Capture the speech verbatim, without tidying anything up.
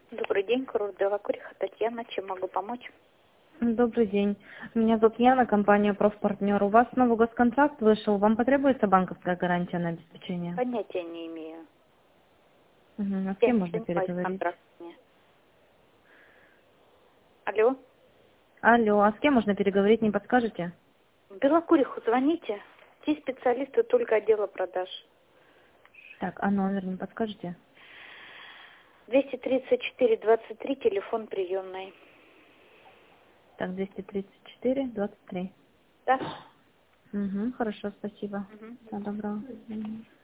Добрый день, курорт Белокуриха, Татьяна. Чем могу помочь? Добрый день. Меня зовут Яна, компания «Профпартнер». У вас новый госконтракт вышел. Вам потребуется банковская гарантия на обеспечение? Понятия не имею. Угу. А с Я кем не можно занимаюсь переговорить? контрактами. Алло? Алло, а с кем можно переговорить, не подскажете? В Белокуриху звоните. Здесь специалисты только отдела продаж. Так, а номер не подскажете? двести тридцать четыре двадцать три, телефон приемный. Так, двести тридцать четыре двадцать три. Да? Угу, хорошо, спасибо. Мгм. Всего доброго. Мгм.